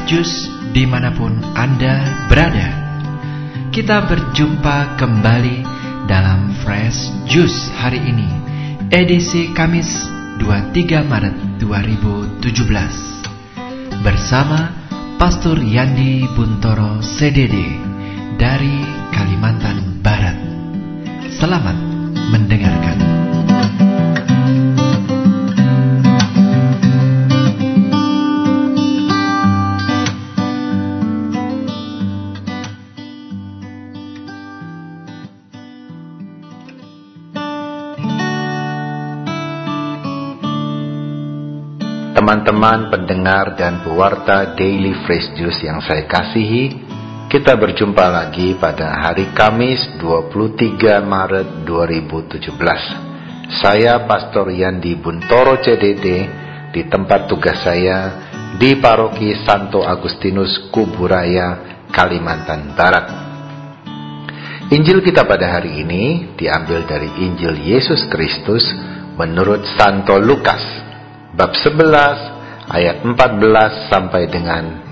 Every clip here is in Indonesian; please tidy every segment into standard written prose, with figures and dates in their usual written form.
Juice dimanapun Anda berada. Kita berjumpa kembali dalam Fresh Juice hari ini, edisi Kamis 23 Maret 2017, bersama Pastor Yandi Buntoro CDD dari Kalimantan Barat. Selamat mendengarkan. Teman-teman pendengar dan pewarta Daily Fresh Juice yang saya kasihi, kita berjumpa lagi pada hari Kamis 23 Maret 2017. Saya Pastor Yandi Buntoro CDD di tempat tugas saya di Paroki Santo Agustinus Kuburaya, Kalimantan Barat. Injil kita pada hari ini diambil dari Injil Yesus Kristus menurut Santo Lukas bab 11 ayat 14 sampai dengan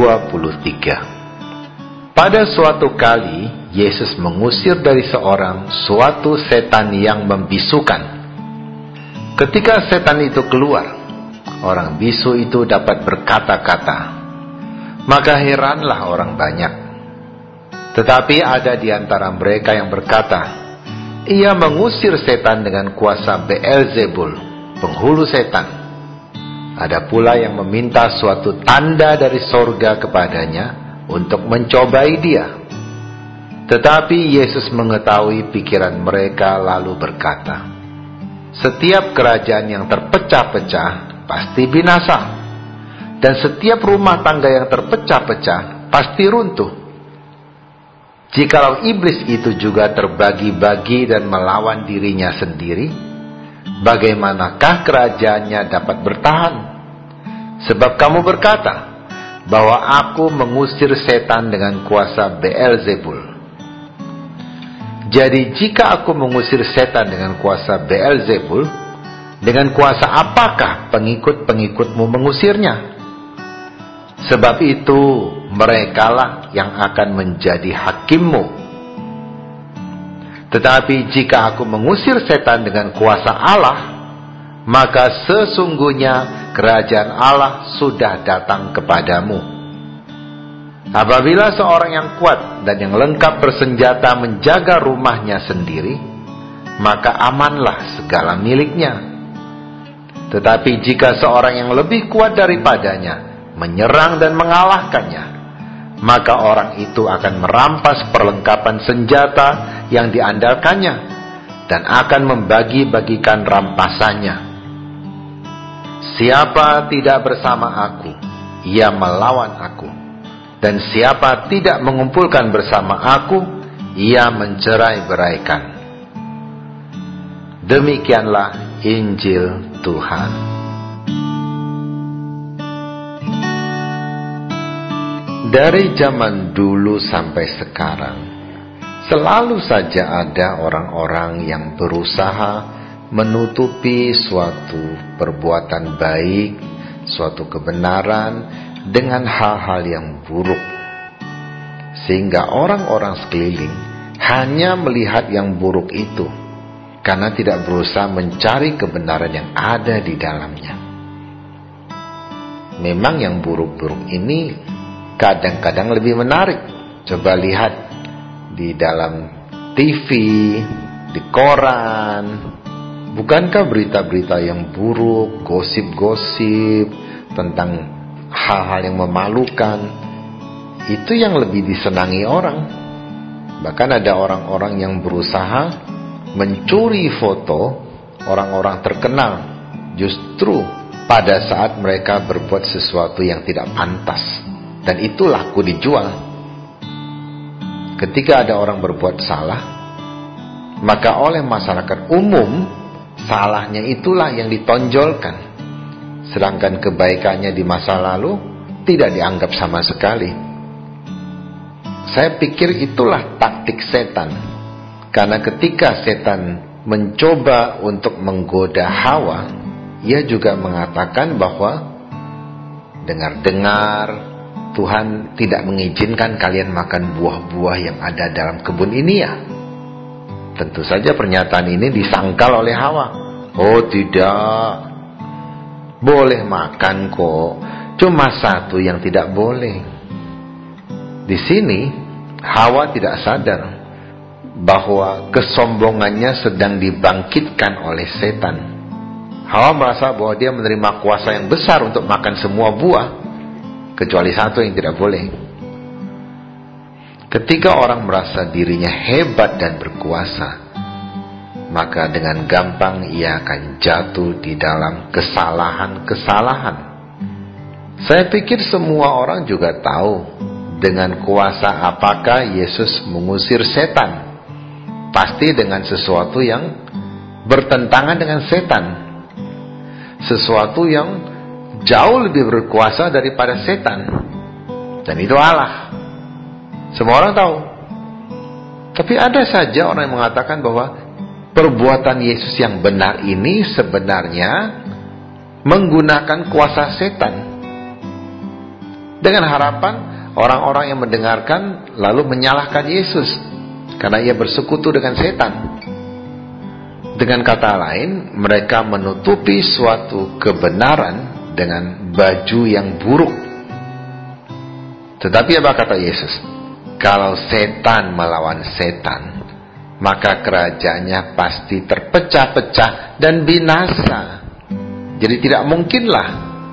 23. Pada suatu kali Yesus mengusir dari seorang suatu setan yang membisukan. Ketika setan itu keluar, orang bisu itu dapat berkata-kata. Maka heranlah orang banyak. Tetapi ada di antara mereka yang berkata, ia mengusir setan dengan kuasa Beelzebul, penghulu setan. Ada pula yang meminta suatu tanda dari sorga kepadanya untuk mencobai dia. Tetapi Yesus mengetahui pikiran mereka lalu berkata, setiap kerajaan yang terpecah-pecah pasti binasa, dan setiap rumah tangga yang terpecah-pecah pasti runtuh. Jikalau iblis itu juga terbagi-bagi dan melawan dirinya sendiri, bagaimanakah kerajaannya dapat bertahan? Sebab kamu berkata bahwa aku mengusir setan dengan kuasa Beelzebul. Jadi jika aku mengusir setan dengan kuasa Beelzebul, dengan kuasa apakah pengikut-pengikutmu mengusirnya? Sebab itu merekalah yang akan menjadi hakimmu. Tetapi jika aku mengusir setan dengan kuasa Allah, maka sesungguhnya kerajaan Allah sudah datang kepadamu. Apabila seorang yang kuat dan yang lengkap bersenjata menjaga rumahnya sendiri, maka amanlah segala miliknya. Tetapi jika seorang yang lebih kuat daripadanya menyerang dan mengalahkannya, maka orang itu akan merampas perlengkapan senjata yang diandalkannya dan akan membagi-bagikan rampasannya. Siapa tidak bersama aku, ia melawan aku. Dan siapa tidak mengumpulkan bersama aku, ia mencerai-beraikan. Demikianlah Injil Tuhan. Dari zaman dulu sampai sekarang, selalu saja ada orang-orang yang berusaha menutupi suatu perbuatan baik, suatu kebenaran dengan hal-hal yang buruk. Sehingga orang-orang sekeliling hanya melihat yang buruk itu, karena tidak berusaha mencari kebenaran yang ada di dalamnya. Memang yang buruk-buruk ini kadang-kadang lebih menarik. Coba lihat di dalam TV, di koran. Bukankah berita-berita yang buruk, gosip-gosip tentang hal-hal yang memalukan, itu yang lebih disenangi orang. Bahkan ada orang-orang yang berusaha mencuri foto orang-orang terkenal, justru pada saat mereka berbuat sesuatu yang tidak pantas. Dan itu laku dijual. Ketika ada orang berbuat salah, maka oleh masyarakat umum, salahnya itulah yang ditonjolkan, sedangkan kebaikannya di masa lalu tidak dianggap sama sekali. Saya pikir itulah taktik setan, karena ketika setan mencoba untuk menggoda Hawa, ia juga mengatakan bahwa dengar-dengar Tuhan tidak mengizinkan kalian makan buah-buah yang ada dalam kebun ini ya? Tentu saja pernyataan ini disangkal oleh Hawa. Oh tidak, boleh makan kok, cuma satu yang tidak boleh. Di sini Hawa tidak sadar bahwa kesombongannya sedang dibangkitkan oleh setan. Hawa merasa bahwa dia menerima kuasa yang besar untuk makan semua buah, kecuali satu yang tidak boleh. Ketika orang merasa dirinya hebat dan berkuasa, maka dengan gampang ia akan jatuh di dalam kesalahan-kesalahan. Saya pikir semua orang juga tahu dengan kuasa apakah Yesus mengusir setan. Pasti dengan sesuatu yang bertentangan dengan setan. Sesuatu yang jauh lebih berkuasa daripada setan. Dan itu Allah. Semua orang tahu. Tapi ada saja orang yang mengatakan bahwa perbuatan Yesus yang benar ini sebenarnya menggunakan kuasa setan. Dengan harapan orang-orang yang mendengarkan lalu menyalahkan Yesus karena ia bersekutu dengan setan. Dengan kata lain, mereka menutupi suatu kebenaran dengan baju yang buruk. Tetapi apa kata Yesus? Kalau setan melawan setan, maka kerajaannya pasti terpecah-pecah dan binasa. Jadi tidak mungkinlah.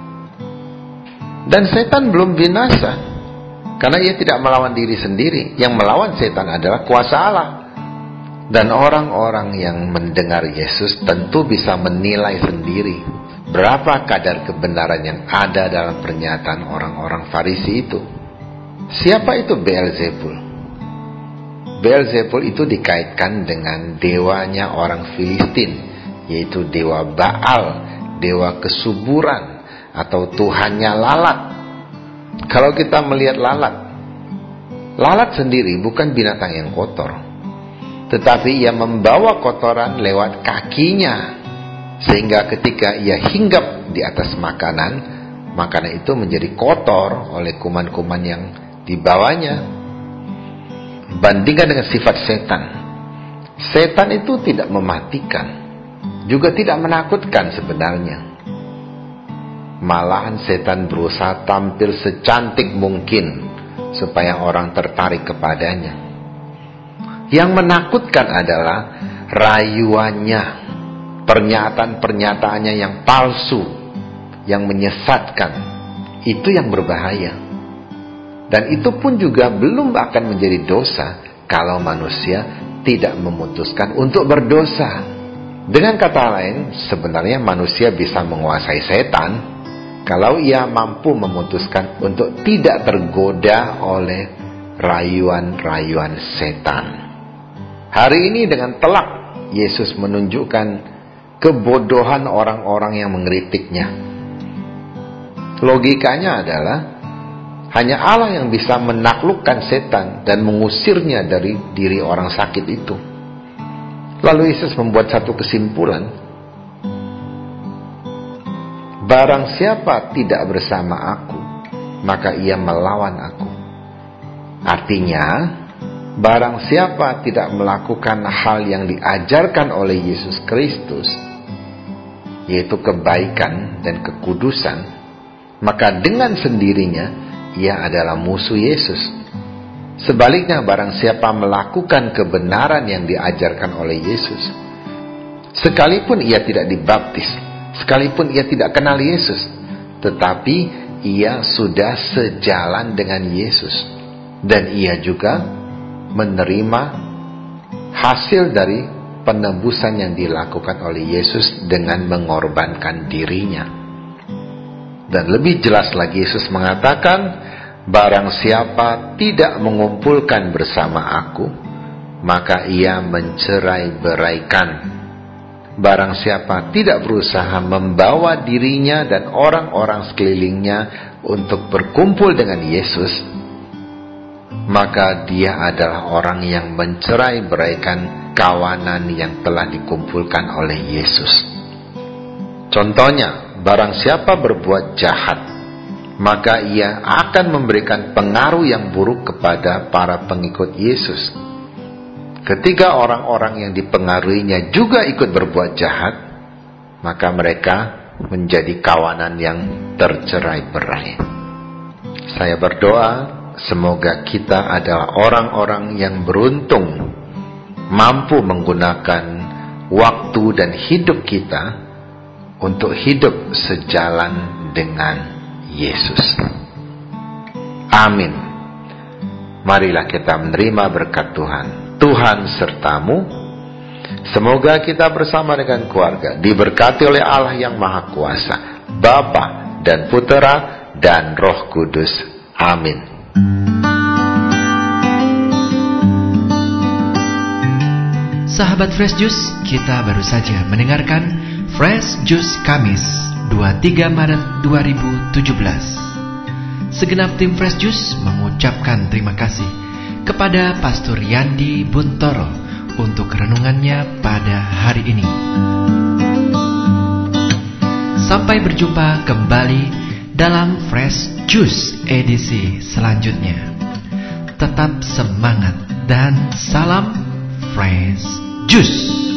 Dan setan belum binasa, karena ia tidak melawan diri sendiri. Yang melawan setan adalah kuasa Allah. Dan orang-orang yang mendengar Yesus tentu bisa menilai sendiri berapa kadar kebenaran yang ada dalam pernyataan orang-orang Farisi itu. Siapa itu Beelzebul? Beelzebul itu dikaitkan dengan dewanya orang Filistin, yaitu dewa Baal, dewa kesuburan, atau tuhannya lalat. Kalau kita melihat lalat sendiri bukan binatang yang kotor, tetapi ia membawa kotoran lewat kakinya, sehingga ketika ia hinggap di atas makanan itu menjadi kotor oleh kuman-kuman yang dibawanya. Bandingkan dengan sifat setan. Setan itu tidak mematikan, juga tidak menakutkan sebenarnya. Malahan setan berusaha tampil secantik mungkin supaya orang tertarik kepadanya. Yang menakutkan adalah rayuannya, pernyataan-pernyataannya yang palsu, yang menyesatkan. Itu yang berbahaya. Dan itu pun juga belum akan menjadi dosa kalau manusia tidak memutuskan untuk berdosa. Dengan kata lain, sebenarnya manusia bisa menguasai setan kalau ia mampu memutuskan untuk tidak tergoda oleh rayuan-rayuan setan. Hari ini dengan telak Yesus menunjukkan kebodohan orang-orang yang mengkritiknya. Logikanya adalah hanya Allah yang bisa menaklukkan setan dan mengusirnya dari diri orang sakit itu. Lalu Yesus membuat satu kesimpulan. Barang siapa tidak bersama aku, maka ia melawan aku. Artinya, barang siapa tidak melakukan hal yang diajarkan oleh Yesus Kristus, yaitu kebaikan dan kekudusan, maka dengan sendirinya ia adalah musuh Yesus. Sebaliknya, barang siapa melakukan kebenaran yang diajarkan oleh Yesus, sekalipun ia tidak dibaptis, sekalipun ia tidak kenal Yesus, tetapi ia sudah sejalan dengan Yesus, dan ia juga menerima hasil dari penebusan yang dilakukan oleh Yesus dengan mengorbankan dirinya. Dan lebih jelas lagi Yesus mengatakan, barang siapa tidak mengumpulkan bersama aku, maka ia mencerai-beraikan. Barang siapa tidak berusaha membawa dirinya dan orang-orang sekelilingnya untuk berkumpul dengan Yesus, maka dia adalah orang yang mencerai-beraikan kawanan yang telah dikumpulkan oleh Yesus. Contohnya, barang siapa berbuat jahat maka ia akan memberikan pengaruh yang buruk kepada para pengikut Yesus. Ketika orang-orang yang dipengaruhinya juga ikut berbuat jahat, maka mereka menjadi kawanan yang tercerai-berai. Saya berdoa, semoga kita adalah orang-orang yang beruntung, mampu menggunakan waktu dan hidup kita untuk hidup sejalan dengan Yesus. Amin. Marilah kita menerima berkat Tuhan. Tuhan sertamu. Semoga kita bersama dengan keluarga diberkati oleh Allah yang Maha Kuasa, Bapa dan Putera dan Roh Kudus. Amin. Sahabat Fresh Juice, kita baru saja mendengarkan Fresh Juice Kamis 23 Maret 2017. Segenap tim Fresh Juice mengucapkan terima kasih kepada Pastor Yandi Buntoro untuk renungannya pada hari ini. Sampai berjumpa kembali dalam Fresh Juice edisi selanjutnya. Tetap semangat dan salam Fresh Juice.